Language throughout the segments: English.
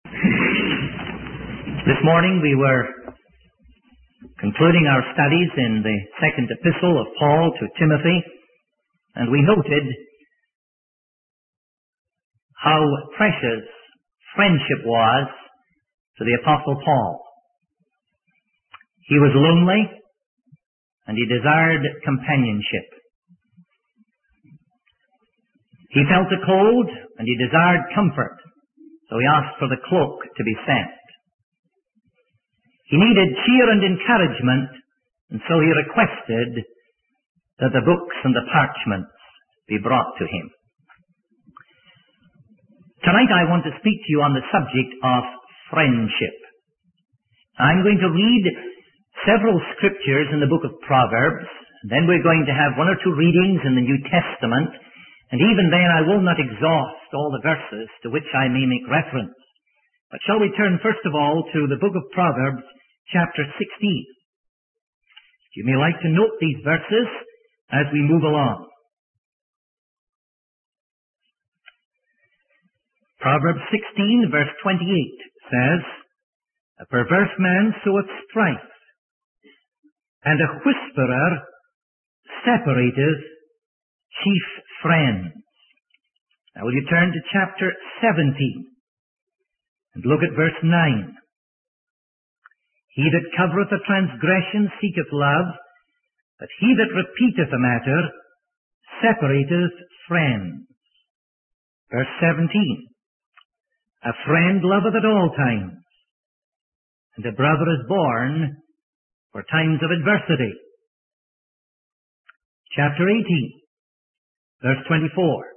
This morning we were concluding our studies in the second epistle of Paul to Timothy, and we noted how precious friendship was to the Apostle Paul. He was lonely, and he desired companionship. He felt the cold, and he desired comfort, so he asked for the cloak to be sent. He needed cheer and encouragement, and so he requested that the books and the parchments be brought to him. Tonight I want to speak to you on the subject of friendship. I'm going to read several scriptures in the book of Proverbs, and then we're going to have one or two readings in the New Testament, and even then I will not exhaust all the verses to which I may make reference. But shall we turn first of all to the book of Proverbs, chapter 16. You may like to note these verses as we move along. Proverbs 16, verse 28 says, "A perverse man soweth strife, and a whisperer separateth chief friends." Now will you turn to chapter 17 and look at verse 9. "He that covereth a transgression seeketh love, but he that repeateth a matter separateth friends." Verse 17. "A friend loveth at all times, and a brother is born for times of adversity." Chapter 18, verse 24.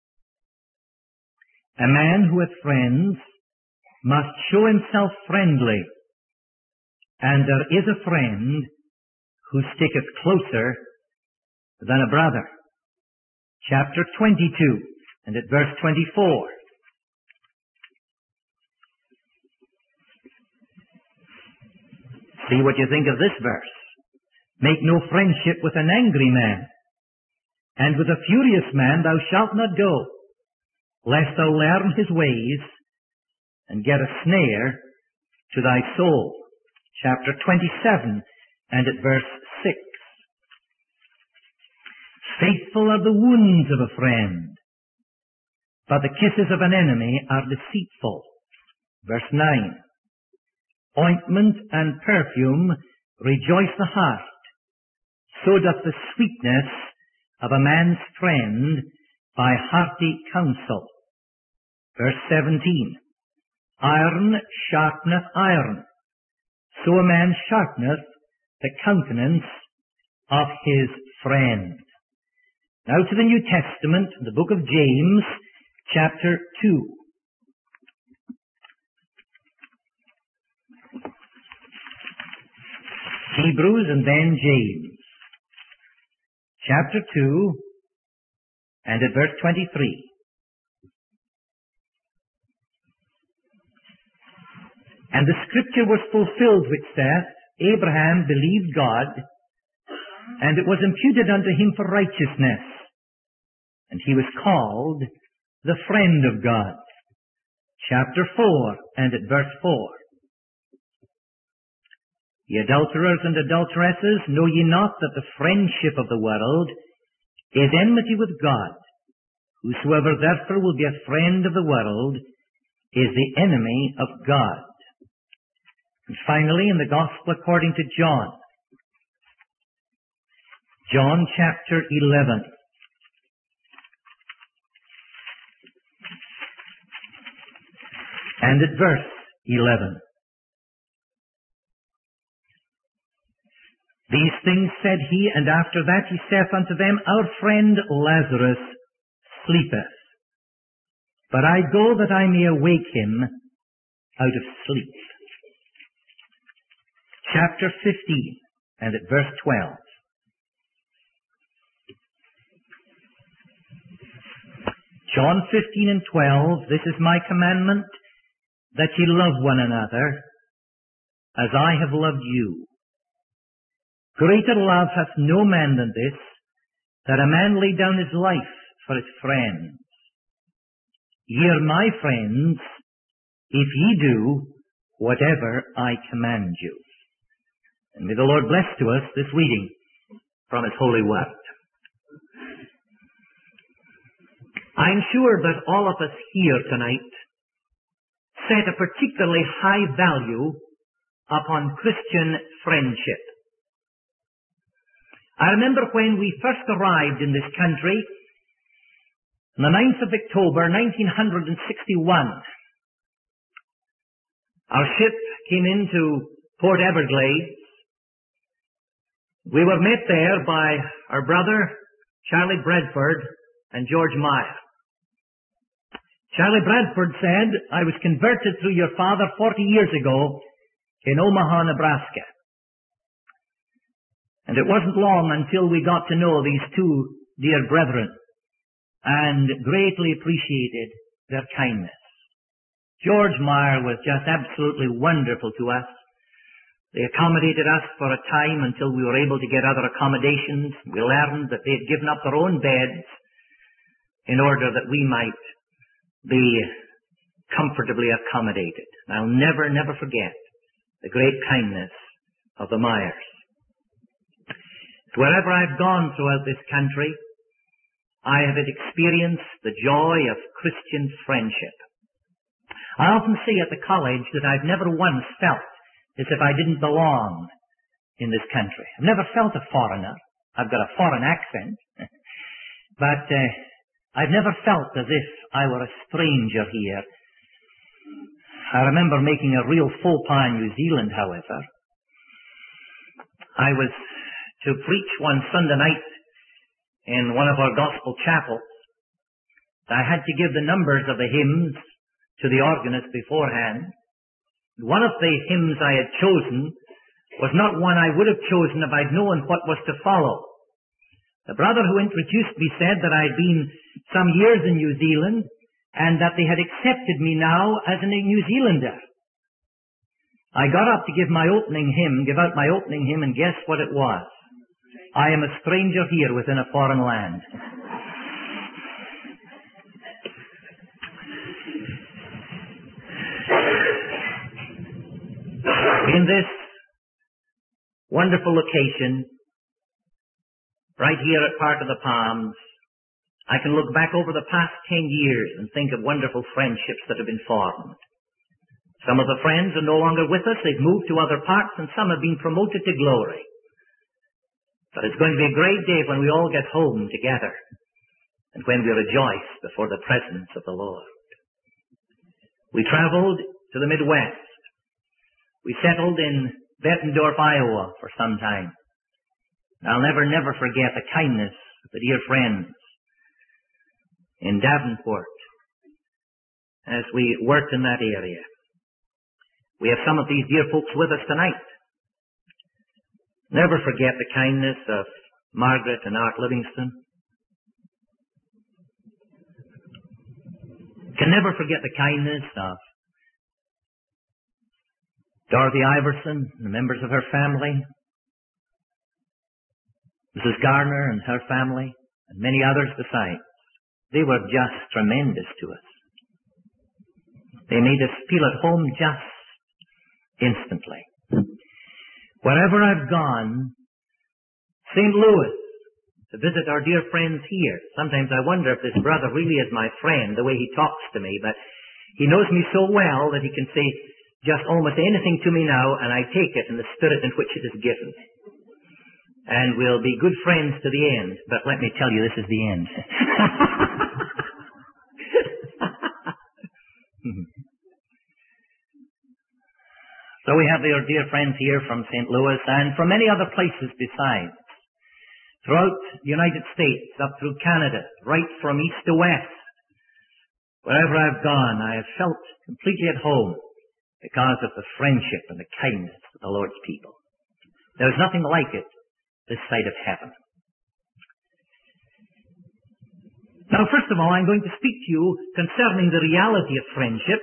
"A man who hath friends must show himself friendly, and there is a friend who sticketh closer than a brother." Chapter 22, and at verse 24. See what you think of this verse. "Make no friendship with an angry man, and with a furious man thou shalt not go, lest thou learn his ways, and get a snare to thy soul." Chapter 27, and at verse 6. "Faithful are the wounds of a friend, but the kisses of an enemy are deceitful." Verse 9. "Ointment and perfume rejoice the heart, so doth the sweetness of a man's friend by hearty counsel." Verse 17. "Iron sharpeneth iron, so a man sharpeneth the countenance of his friend." Now to the New Testament, the book of James, chapter 2. Hebrews and then James. Chapter 2, and at verse 23. "And the scripture was fulfilled which saith, Abraham believed God, and it was imputed unto him for righteousness, and he was called the friend of God." Chapter 4, and at verse 4. "Ye adulterers and adulteresses, know ye not that the friendship of the world is enmity with God? Whosoever therefore will be a friend of the world is the enemy of God." And finally, in the Gospel according to John, John chapter 11. And at verse 11. "These things said he, and after that he saith unto them, Our friend Lazarus sleepeth, but I go that I may awake him out of sleep." Chapter 15, and at verse 12. John 15 and 12, "This is my commandment, that ye love one another, as I have loved you. Greater love hath no man than this, that a man lay down his life for his friends. Ye are my friends, if ye do whatever I command you. And may the Lord bless to us this reading from His holy word. I'm sure that all of us here tonight set a particularly high value upon Christian friendship. I remember when we first arrived in this country, on the 9th of October, 1961, our ship came into Port Everglades. We were met there by our brother, Charlie Bradford, and George Meyer. Charlie Bradford said, I was converted through your father 40 years ago in Omaha, Nebraska. And it wasn't long until we got to know these two dear brethren and greatly appreciated their kindness. George Meyer was just absolutely wonderful to us. They accommodated us for a time until we were able to get other accommodations. We learned that they had given up their own beds in order that we might be comfortably accommodated. And I'll never, never forget the great kindness of the Meyers. Wherever I've gone throughout this country, I have experienced the joy of Christian friendship. I often say at the college that I've never once felt as if I didn't belong in this country. I've never felt a foreigner. I've got a foreign accent. But I've never felt as if I were a stranger here. I remember making a real faux pas in New Zealand, however. I was to preach one Sunday night in one of our gospel chapels. I had to give the numbers of the hymns to the organist beforehand. One of the hymns I had chosen was not one I would have chosen if I'd known what was to follow. The brother who introduced me said that I'd been some years in New Zealand and that they had accepted me now as a New Zealander. I got up to give out my opening hymn, and guess what it was? I am a stranger here within a foreign land. In this wonderful location, right here at Park of the Palms, I can look back over the past 10 years and think of wonderful friendships that have been formed. Some of the friends are no longer with us. They've moved to other parts, and some have been promoted to glory. But it's going to be a great day when we all get home together and when we rejoice before the presence of the Lord. We traveled to the Midwest. We settled in Bettendorf, Iowa for some time. I'll never, never forget the kindness of the dear friends in Davenport as we worked in that area. We have some of these dear folks with us tonight. Never forget the kindness of Margaret and Art Livingston. Can never forget the kindness of Dorothy Iverson and the members of her family, Mrs. Garner and her family, and many others besides. They were just tremendous to us. They made us feel at home just instantly. Wherever I've gone, St. Louis, to visit our dear friends here. Sometimes I wonder if this brother really is my friend, the way he talks to me, but he knows me so well that he can say just almost anything to me now, and I take it in the spirit in which it is given. And we'll be good friends to the end, but let me tell you, this is the end. So we have our dear friends here from St. Louis and from many other places besides. Throughout the United States, up through Canada, right from east to west. Wherever I've gone, I have felt completely at home because of the friendship and the kindness of the Lord's people. There's nothing like it this side of heaven. Now, first of all, I'm going to speak to you concerning the reality of friendship,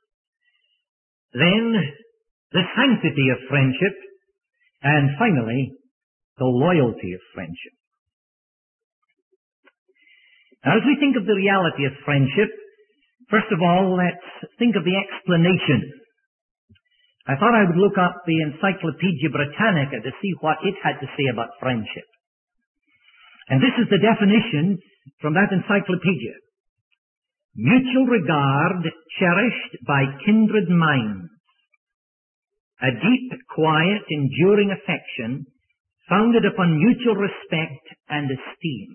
then the sanctity of friendship, and finally, the loyalty of friendship. Now, as we think of the reality of friendship, First of all, let's think of the explanation. I thought I would look up the Encyclopedia Britannica to see what it had to say about friendship. And this is the definition from that encyclopedia. Mutual regard cherished by kindred minds. A deep, quiet, enduring affection founded upon mutual respect and esteem.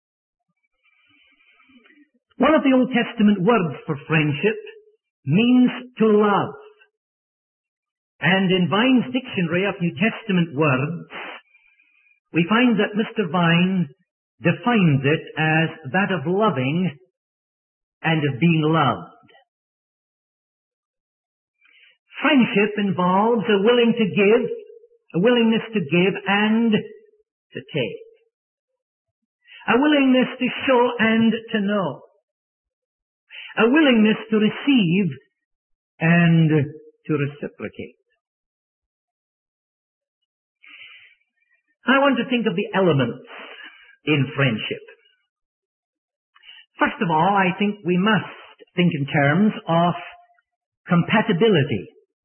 One of the Old Testament words for friendship means to love. And in Vine's Dictionary of New Testament Words, we find that Mr. Vine defines it as that of loving and of being loved. Friendship involves a willingness to give and to take. A willingness to show and to know. A willingness to receive and to reciprocate. I want to think of the elements in friendship. First of all, I think we must think in terms of compatibility.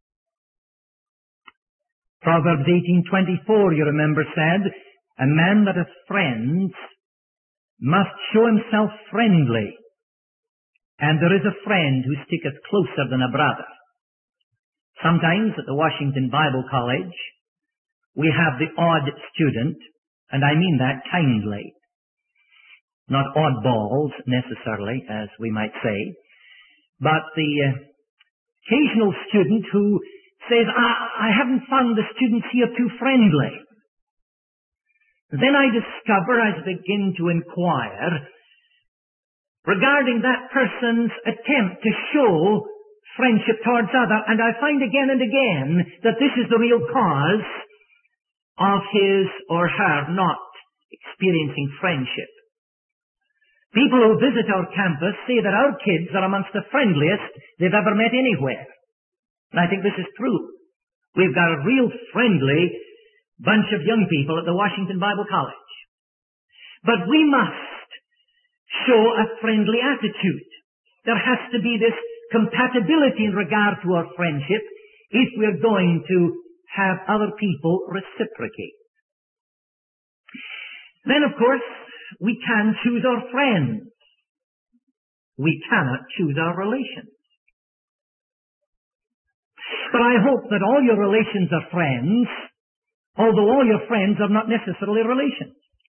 Proverbs 18:24, you remember, said, "A man that hath friends must show himself friendly, and there is a friend who sticketh closer than a brother." Sometimes at the Washington Bible College, we have the odd student, and I mean that kindly. Not oddballs, necessarily, as we might say, but the occasional student who says, I haven't found the students here too friendly. Then I discover, as I begin to inquire, regarding that person's attempt to show friendship towards others, and I find again and again that this is the real cause of his or her not experiencing friendship. People who visit our campus say that our kids are amongst the friendliest they've ever met anywhere. And I think this is true. We've got a real friendly bunch of young people at the Washington Bible College. But we must show a friendly attitude. There has to be this compatibility in regard to our friendship if we're going to have other people reciprocate. Then, of course, we can choose our friends. We cannot choose our relations. But I hope that all your relations are friends, although all your friends are not necessarily relations.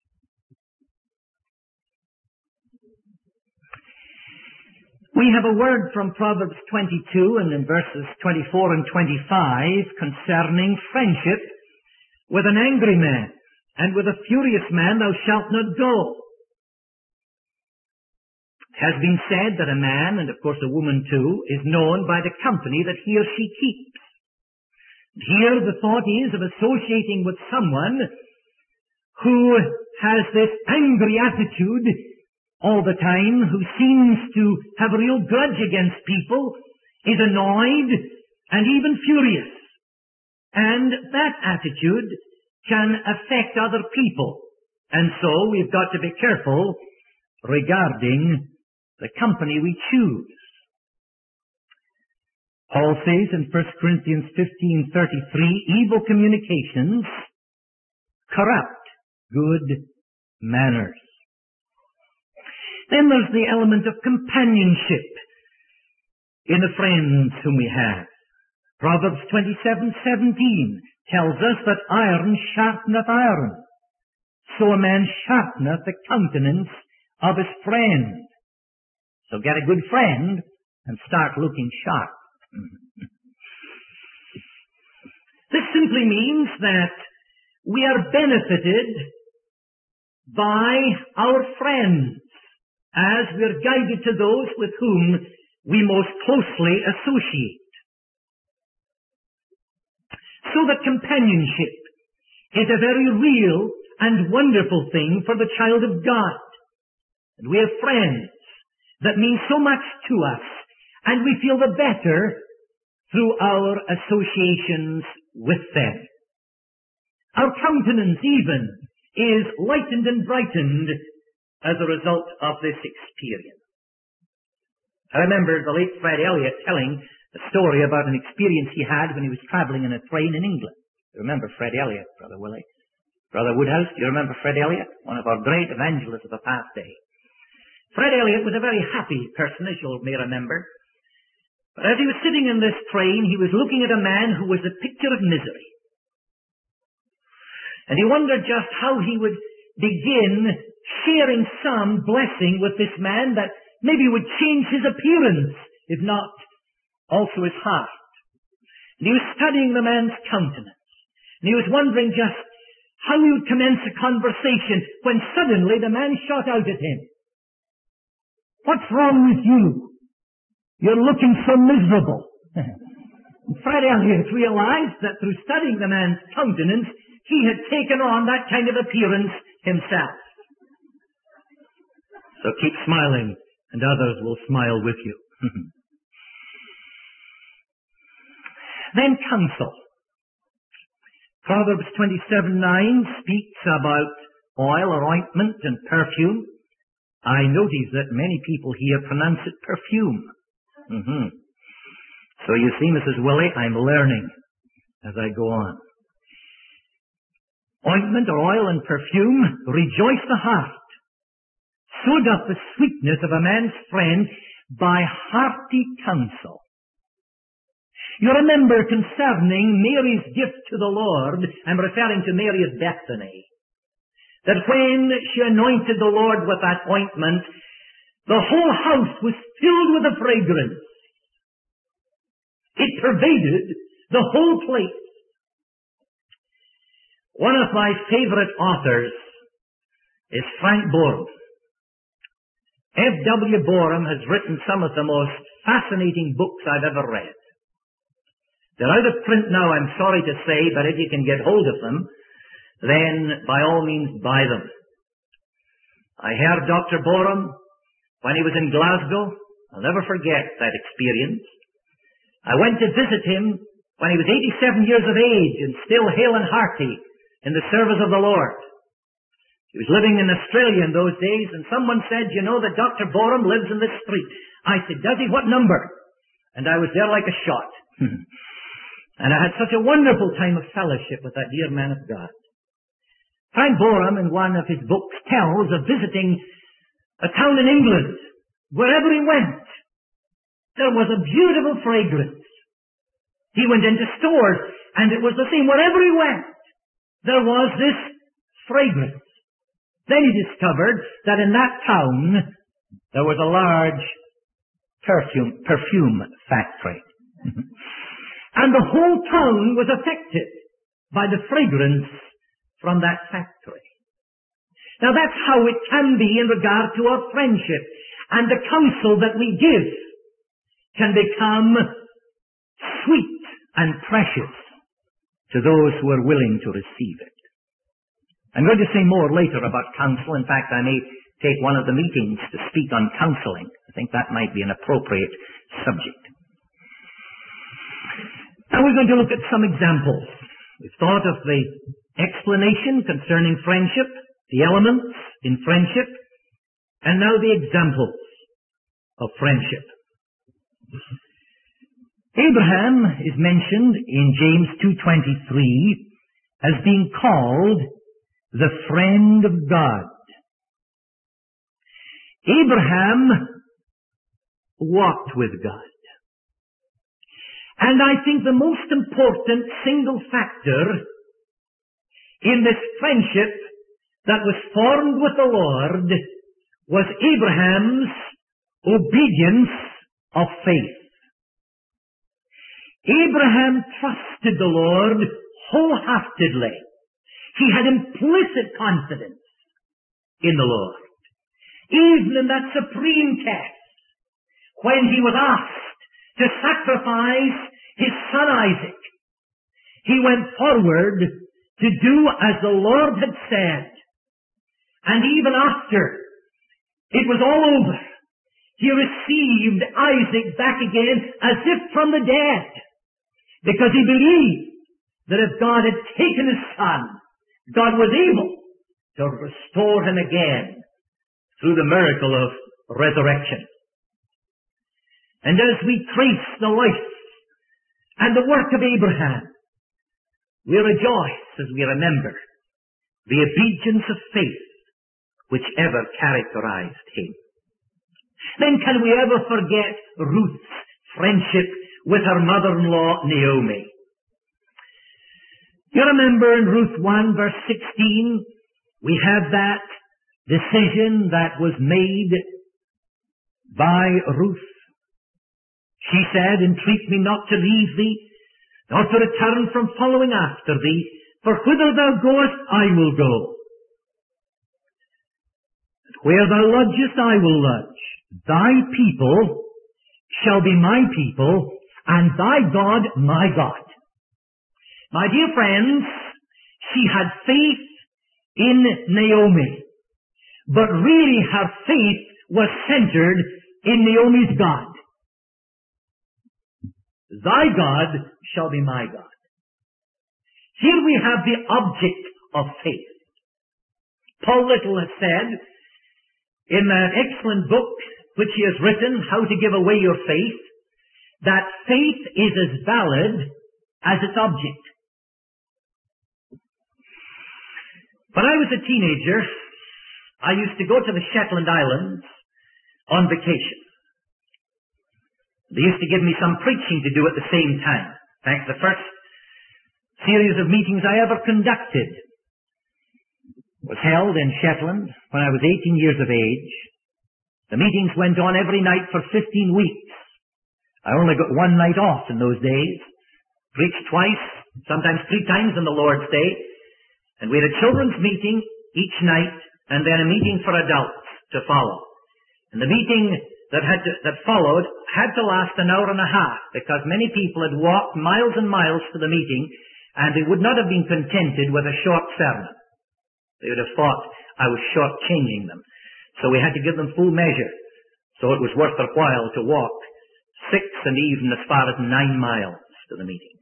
We have a word from Proverbs 22 and in verses 24 and 25 concerning friendship. With an angry man and with a furious man thou shalt not go. It has been said that a man, and of course a woman too, is known by the company that he or she keeps. Here the thought is of associating with someone who has this angry attitude all the time, who seems to have a real grudge against people, is annoyed and even furious. And that attitude can affect other people. And so we've got to be careful regarding the company we choose. Paul says in 1 Corinthians 15:33, evil communications corrupt good manners. Then there's the element of companionship in the friends whom we have. Proverbs 27:17 tells us that iron sharpeneth iron. So a man sharpeneth the countenance of his friend. So get a good friend and start looking sharp. This simply means that we are benefited by our friends as we are guided to those with whom we most closely associate. So that companionship is a very real and wonderful thing for the child of God. And we have friends that mean so much to us, and we feel the better through our associations with them. Our countenance even is lightened and brightened as a result of this experience. I remember the late Fred Elliott telling a story about an experience he had when he was traveling in a train in England. You remember Fred Elliott, Brother Willie? Brother Woodhouse, do you remember Fred Elliott? One of our great evangelists of the past day. Fred Elliott was a very happy person, as you may remember. But as he was sitting in this train, he was looking at a man who was a picture of misery. And he wondered just how he would begin sharing some blessing with this man that maybe would change his appearance, if not also his heart. And he was studying the man's countenance. And he was wondering just how he would commence a conversation when suddenly the man shot out at him. "What's wrong with you? You're looking so miserable." Fred Elliott realized that through studying the man's countenance, he had taken on that kind of appearance himself. So keep smiling, and others will smile with you. Then counsel. Proverbs 27:9 speaks about oil or ointment and perfume. I notice that many people here pronounce it perfume. So you see, Mrs. Willie, I'm learning as I go on. Ointment or oil and perfume rejoice the heart. So doth the sweetness of a man's friend by hearty counsel. You remember concerning Mary's gift to the Lord, I'm referring to Mary of Bethany, that when she anointed the Lord with that ointment, the whole house was filled with a fragrance. It pervaded the whole place. One of my favorite authors is Frank Borum. F.W. Borum has written some of the most fascinating books I've ever read. They're out of print now, I'm sorry to say, but if you can get hold of them, then by all means buy them. I heard Dr. Borum when he was in Glasgow. I'll never forget that experience. I went to visit him when he was 87 years of age and still hale and hearty in the service of the Lord. He was living in Australia in those days, and someone said, "You know that Dr. Borum lives in this street." I said, "Does he? What number?" And I was there like a shot. And I had such a wonderful time of fellowship with that dear man of God. Frank Borum, in one of his books, tells of visiting a town in England. Wherever he went, there was a beautiful fragrance. He went into stores, and it was the same. Wherever he went, there was this fragrance. Then he discovered that in that town, there was a large perfume factory. And the whole town was affected by the fragrance from that factory. Now that's how it can be in regard to our friendship. And the counsel that we give can become sweet and precious to those who are willing to receive it. I'm going to say more later about counsel. In fact, I may take one of the meetings to speak on counseling. I think that might be an appropriate subject. Now we're going to look at some examples. We've thought of the explanation concerning friendship, the elements in friendship, and now the examples of friendship. Abraham is mentioned in James 2:23 as being called the friend of God. Abraham walked with God. And I think the most important single factor in this friendship that was formed with the Lord was Abraham's obedience of faith. Abraham trusted the Lord wholeheartedly. He had implicit confidence in the Lord. Even in that supreme test, when he was asked to sacrifice his son Isaac, he went forward to do as the Lord had said. And even after it was all over, he received Isaac back again as if from the dead, because he believed that if God had taken his son, God was able to restore him again through the miracle of resurrection. And as we trace the life and the work of Abraham, we rejoice as we remember the obedience of faith which ever characterized him. Then can we ever forget Ruth's friendship with her mother-in-law Naomi? You remember in Ruth 1 verse 16, we have that decision that was made by Ruth. She said, "Entreat me not to leave thee, nor to return from following after thee, for whither thou goest, I will go. And where thou lodgest, I will lodge. Thy people shall be my people, and thy God my God." My dear friends, she had faith in Naomi, but really her faith was centered in Naomi's God. Thy God shall be my God. Here we have the object of faith. Paul Little has said in that excellent book which he has written, How to Give Away Your Faith, that faith is as valid as its object. When I was a teenager, I used to go to the Shetland Islands on vacation. They used to give me some preaching to do at the same time. In fact, the first series of meetings I ever conducted was held in Shetland when I was 18 years of age. The meetings went on every night for 15 weeks. I only got one night off in those days. Preached twice, sometimes 3 times on the Lord's Day. And we had a children's meeting each night, and then a meeting for adults to follow. And the meeting that followed had to last an hour and a half, because many people had walked miles and miles to the meeting, and they would not have been contented with a short sermon. They would have thought I was shortchanging them. So we had to give them full measure. So it was worth their while to walk 6 and even as far as 9 miles to the meeting.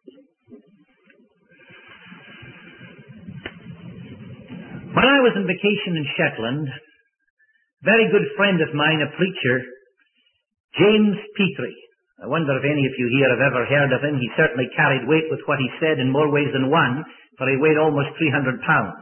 When I was on vacation in Shetland, a very good friend of mine, a preacher, James Petrie. I wonder if any of you here have ever heard of him. He certainly carried weight with what he said in more ways than one, for he weighed almost 300 pounds.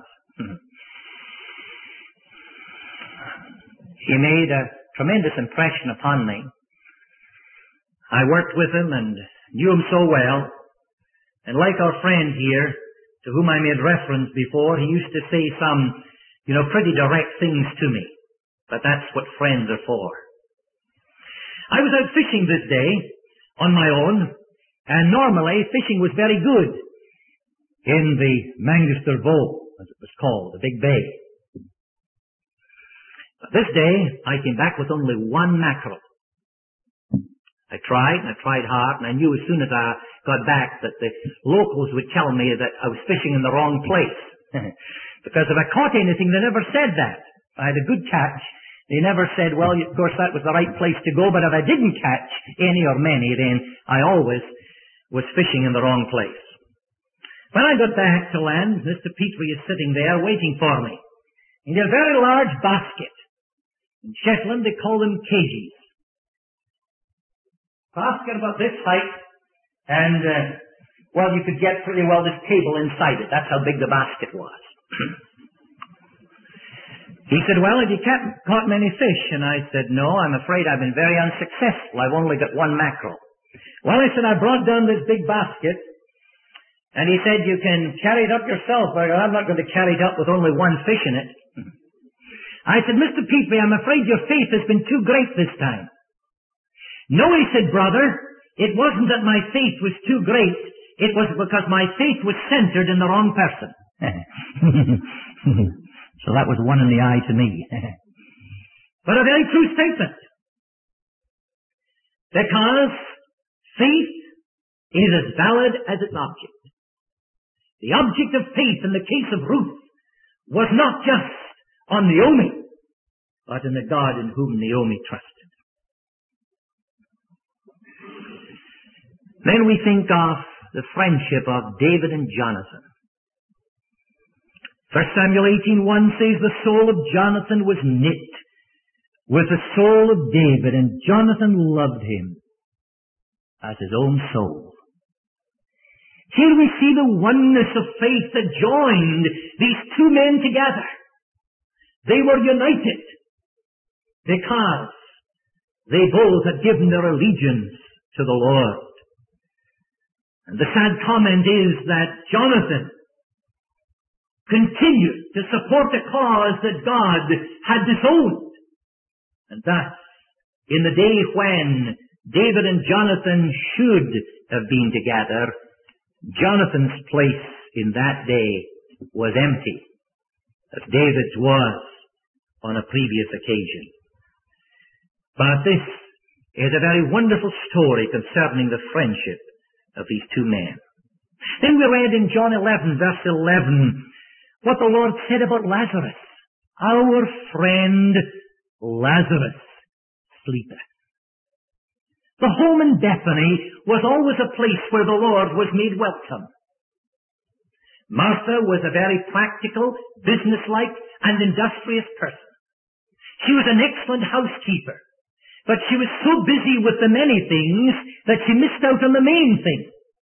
He made a tremendous impression upon me. I worked with him and knew him so well. And like our friend here, to whom I made reference before, he used to say some, pretty direct things to me. But that's what friends are for. I was out fishing this day on my own, and normally fishing was very good in the Manchester Bowl, as it was called, the big bay. But this day, I came back with only 1 mackerel. I tried hard, and I knew as soon as I got back that the locals would tell me that I was fishing in the wrong place. Because if I caught anything, they never said that. If I had a good catch, they never said, well, of course, that was the right place to go, but if I didn't catch any or many, then I always was fishing in the wrong place. When I got back to land, Mr. Petrie is sitting there waiting for me. He had a very large basket. In Shetland, they call them cages. Basket about this height, and, you could get pretty well this table inside it. That's how big the basket was. He said, well, have you caught many fish? And I said, no, I'm afraid I've been very unsuccessful. I've only got 1 mackerel. Well, I said, I brought down this big basket, and he said, you can carry it up yourself. But I'm not going to carry it up with only 1 fish in it. I said, Mr. Petrie, I'm afraid your faith has been too great this time. No, he said, brother, it wasn't that my faith was too great. It was because my faith was centered in the wrong person. So that was 1 in the eye to me. But a very true statement. Because faith is as valid as its object. The object of faith in the case of Ruth was not just on Naomi, but in the God in whom Naomi trusted. Then we think of the friendship of David and Jonathan. 1 Samuel 18:1 says, the soul of Jonathan was knit with the soul of David, and Jonathan loved him as his own soul. Here we see the oneness of faith that joined these two men together. They were united because they both had given their allegiance to the Lord. And the sad comment is that Jonathan continued to support a cause that God had disowned. And thus, in the day when David and Jonathan should have been together, Jonathan's place in that day was empty, as David's was on a previous occasion. But this is a very wonderful story concerning the friendship of these two men. Then we read in John 11, verse 11, what the Lord said about Lazarus. Our friend Lazarus sleepeth. The home in Bethany was always a place where the Lord was made welcome. Martha was a very practical, businesslike, and industrious person. She was an excellent housekeeper, but she was so busy with the many things that she missed out on the main thing.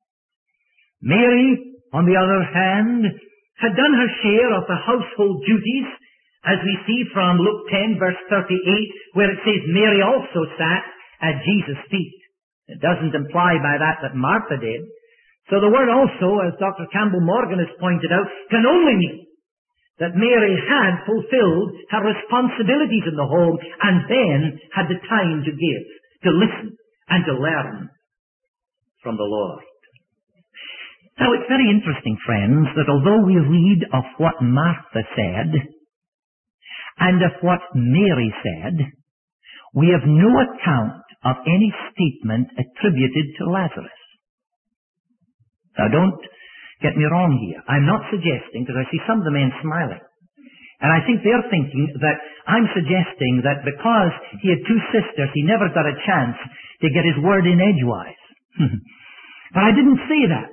Mary, on the other hand, had done her share of the household duties, as we see from Luke 10, verse 38, where it says Mary also sat at Jesus' feet. It doesn't imply by that Martha did. So the word also, as Dr. Campbell Morgan has pointed out, can only mean that Mary had fulfilled her responsibilities in the home and then had the time to give, to listen, and to learn from the Lord. Now it's very interesting, friends, that although we read of what Martha said and of what Mary said, we have no account of any statement attributed to Lazarus. Now don't get me wrong here. I'm not suggesting, because I see some of the men smiling, and I think they're thinking that I'm suggesting that because he had two sisters, he never got a chance to get his word in edgewise. But I didn't say that.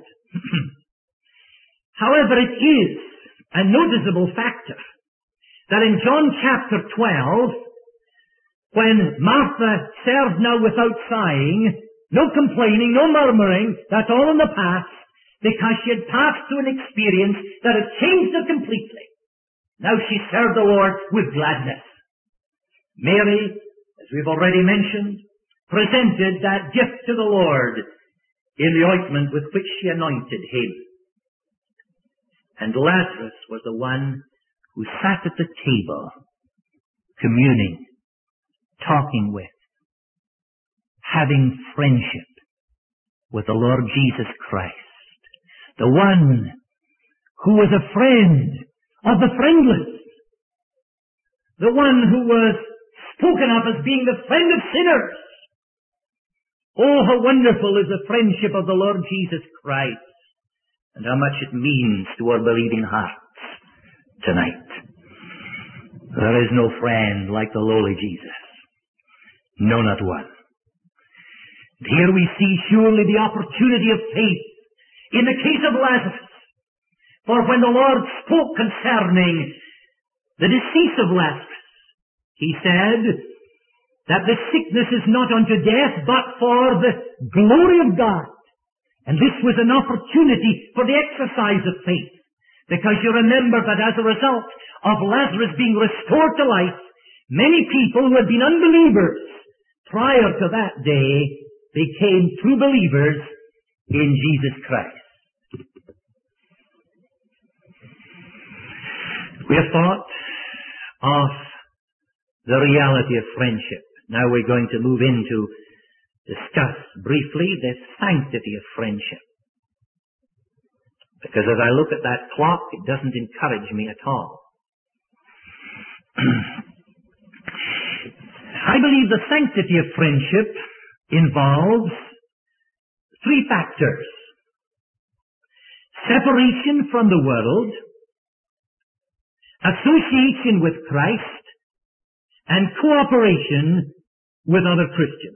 However, it is a noticeable factor that in John chapter 12, when Martha served now without sighing, no complaining, no murmuring, that's all in the past, because she had passed through an experience that had changed her completely. Now she served the Lord with gladness. Mary, as we've already mentioned, presented that gift to the Lord in the ointment with which she anointed him. And Lazarus was the one who sat at the table, communing, talking with, having friendship with the Lord Jesus Christ. The one who was a friend of the friendless. The one who was spoken of as being the friend of sinners. Oh, how wonderful is the friendship of the Lord Jesus Christ, and how much it means to our believing hearts tonight. There is no friend like the lowly Jesus. No, not one. And here we see surely the opportunity of faith in the case of Lazarus. For when the Lord spoke concerning the decease of Lazarus, he said that the sickness is not unto death, but for the glory of God. And this was an opportunity for the exercise of faith. Because you remember that as a result of Lazarus being restored to life, many people who had been unbelievers prior to that day became true believers in Jesus Christ. We have thought of the reality of friendship. Now we're going to move into discuss briefly the sanctity of friendship. Because as I look at that clock, it doesn't encourage me at all. I believe the sanctity of friendship involves three factors: separation from the world, association with Christ, and cooperation with other Christians.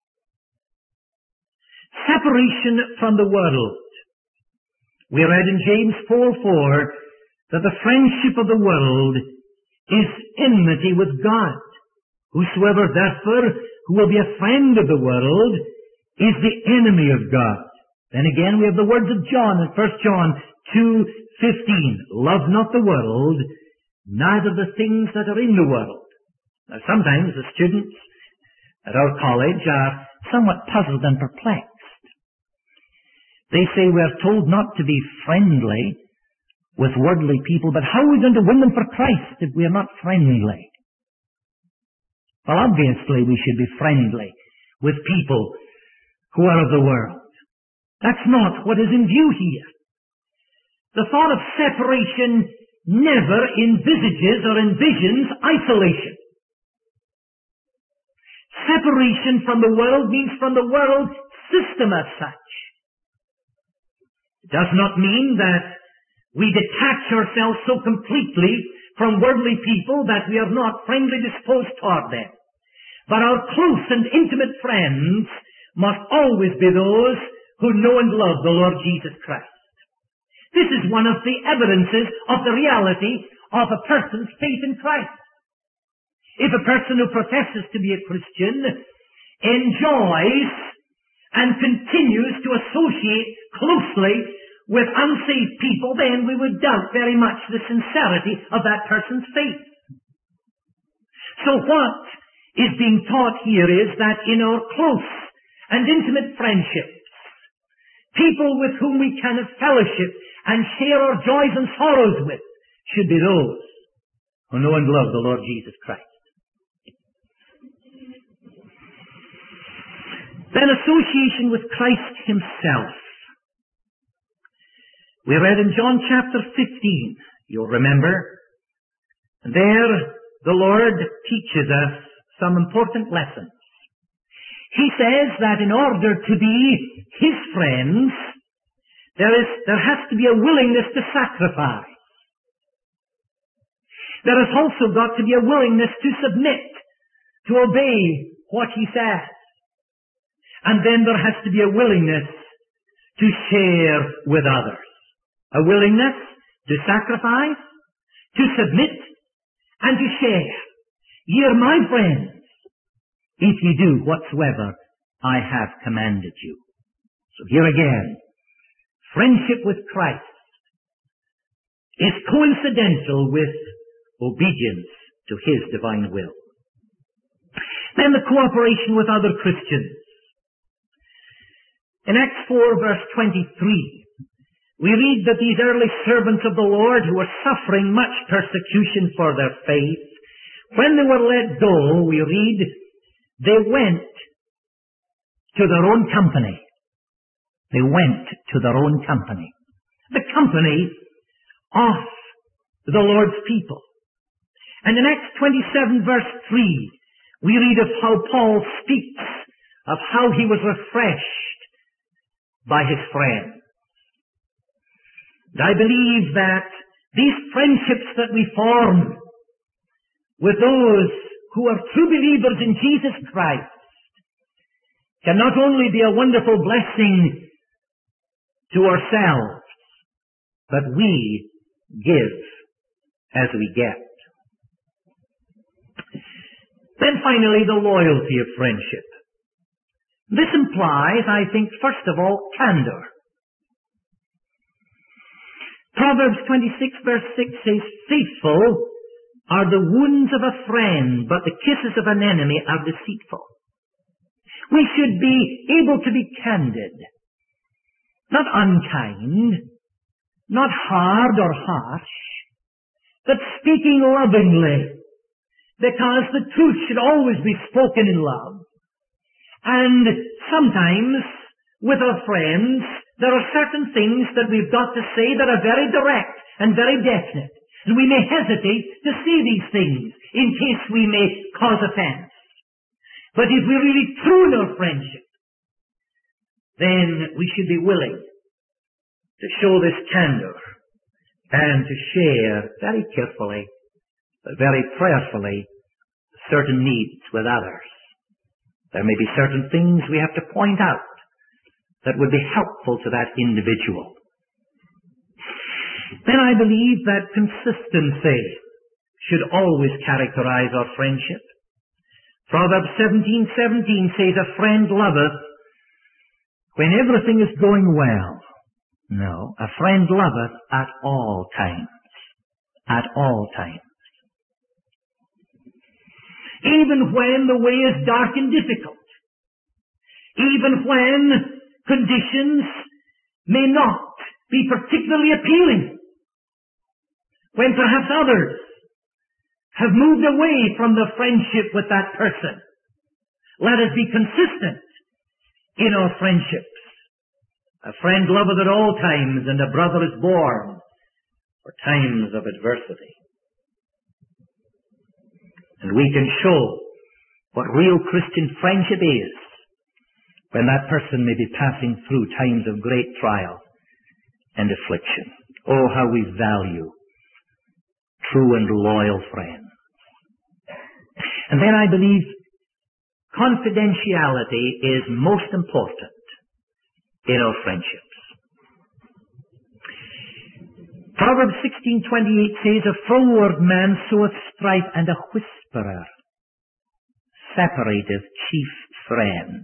Separation from the world. We read in James 4:4 that the friendship of the world is enmity with God. Whosoever therefore who will be a friend of the world is the enemy of God. Then again we have the words of John in 1 John 2:15. Love not the world, neither the things that are in the world. Now sometimes the students at our college are somewhat puzzled and perplexed. They say we are told not to be friendly with worldly people, but how are we going to win them for Christ if we are not friendly? Well, obviously we should be friendly with people who are of the world. That's not what is in view here. The thought of separation never envisages or envisions isolation. Separation from the world means from the world system as such. It does not mean that we detach ourselves so completely from worldly people that we are not friendly disposed toward them. But our close and intimate friends must always be those who know and love the Lord Jesus Christ. This is one of the evidences of the reality of a person's faith in Christ. If a person who professes to be a Christian enjoys and continues to associate closely with unsaved people, then we would doubt very much the sincerity of that person's faith. So what is being taught here is that in our close and intimate friendships, people with whom we can have fellowship and share our joys and sorrows with should be those who know and love the Lord Jesus Christ. Then association with Christ himself. We read in John chapter 15, you'll remember, there the Lord teaches us some important lessons. He says that in order to be his friends, there has to be a willingness to sacrifice. There has also got to be a willingness to submit, to obey what he says. And then there has to be a willingness to share with others. A willingness to sacrifice, to submit, and to share. Ye are my friends, if ye do whatsoever I have commanded you. So here again, friendship with Christ is coincidental with obedience to his divine will. Then the cooperation with other Christians. In Acts 4 verse 23, we read that these early servants of the Lord who were suffering much persecution for their faith, when they were let go, we read, they went to their own company. They went to their own company. The company of the Lord's people. And in Acts 27 verse 3, we read of how Paul speaks of how he was refreshed by his friends. And I believe that these friendships that we form with those who are true believers in Jesus Christ can not only be a wonderful blessing to ourselves, but we give as we get. Then finally, the loyalty of friendship. This implies, I think, first of all, candor. Proverbs 26 verse 6 says, faithful are the wounds of a friend, but the kisses of an enemy are deceitful. We should be able to be candid, not unkind, not hard or harsh, but speaking lovingly, because the truth should always be spoken in love. And sometimes, with our friends, there are certain things that we've got to say that are very direct and very definite. And we may hesitate to say these things in case we may cause offense. But if we're really true in our friendship, then we should be willing to show this candor and to share very carefully, but very prayerfully, certain needs with others. There may be certain things we have to point out that would be helpful to that individual. Then I believe that consistency should always characterize our friendship. Proverbs 17:17 says, a friend loveth when everything is going well. No, a friend loveth at all times. At all times. Even when the way is dark and difficult. Even when conditions may not be particularly appealing. When perhaps others have moved away from the friendship with that person. Let us be consistent in our friendships. A friend loveth at all times, and a brother is born for times of adversity. And we can show what real Christian friendship is when that person may be passing through times of great trial and affliction. Oh, how we value true and loyal friends. And then I believe confidentiality is most important in our friendships. Proverbs 16:28 says, a froward man soweth strife, and a whisperer separateth chief friends.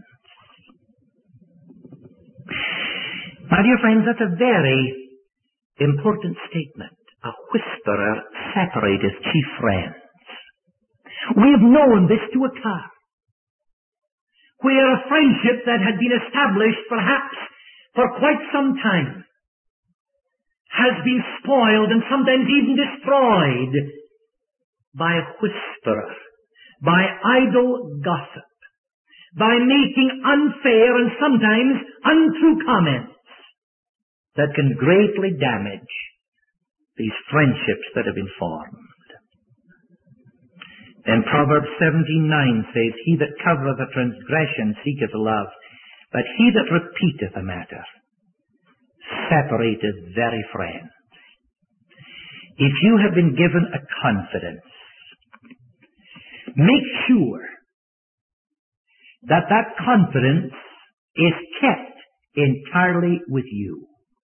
My dear friends, that's a very important statement. A whisperer separateth chief friends. We have known this to occur, where a friendship that had been established perhaps for quite some time has been spoiled and sometimes even destroyed by a whisperer, by idle gossip, by making unfair and sometimes untrue comments that can greatly damage these friendships that have been formed. Then Proverbs 17:9 says, he that covereth a transgression seeketh love, but he that repeateth a matter separateth very friends. If you have been given a confidence, make sure that that confidence is kept entirely with you.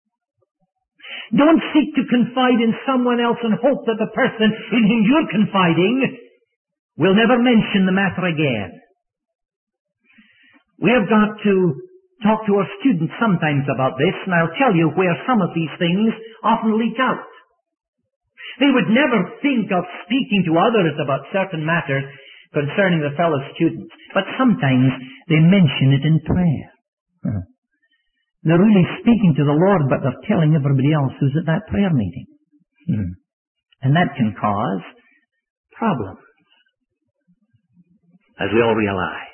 Don't seek to confide in someone else and hope that the person in whom you're confiding will never mention the matter again. We have got to talk to our students sometimes about this, and I'll tell you where some of these things often leak out. They would never think of speaking to others about certain matters concerning the fellow students, but sometimes they mention it in prayer. They're really speaking to the Lord, but they're telling everybody else who's at that prayer meeting. And that can cause problems, as we all realize.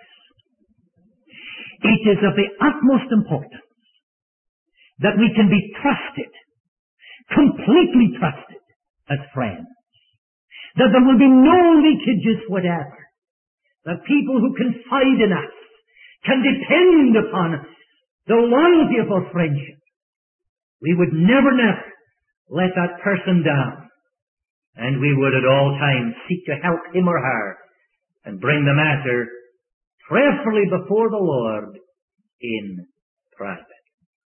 It is of the utmost importance that we can be trusted, completely trusted as friends. That there will be no leakages whatever. That people who confide in us can depend upon the loyalty of our friendship. We would never let that person down. And we would at all times seek to help him or her and bring the matter prayerfully before the Lord in private.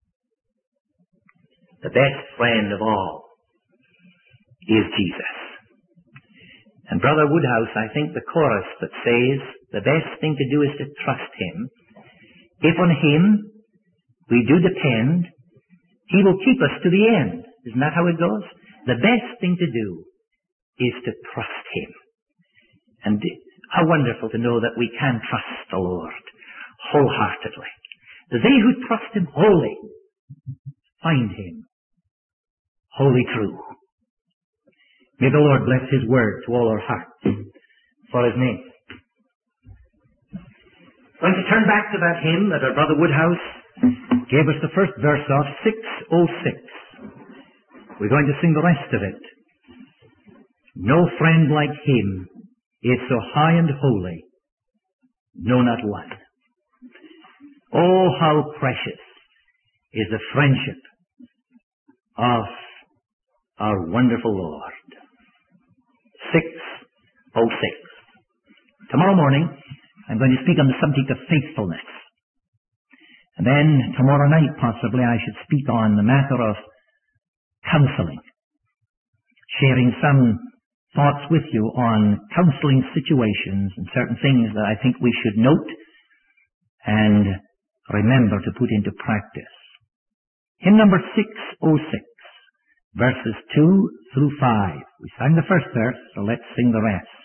The best friend of all is Jesus. And Brother Woodhouse, I think the chorus that says the best thing to do is to trust him. If on him we do depend, he will keep us to the end. Isn't that how it goes? The best thing to do is to trust him. And how wonderful to know that we can trust the Lord wholeheartedly. They who trust him wholly find him wholly true. May the Lord bless his word to all our hearts for his name. I'm going to turn back to that hymn that our Brother Woodhouse gave us the first verse of, 606. We're going to sing the rest of it. No friend like him is so high and holy, no, not one. Oh, how precious is the friendship of our wonderful Lord. 606. Tomorrow morning, I'm going to speak on the subject of faithfulness. And then tomorrow night, possibly, I should speak on the matter of counseling, sharing some thoughts with you on counseling situations and certain things that I think we should note and remember to put into practice. Hymn number 606, verses 2 through 5. We sang the first verse, so let's sing the rest.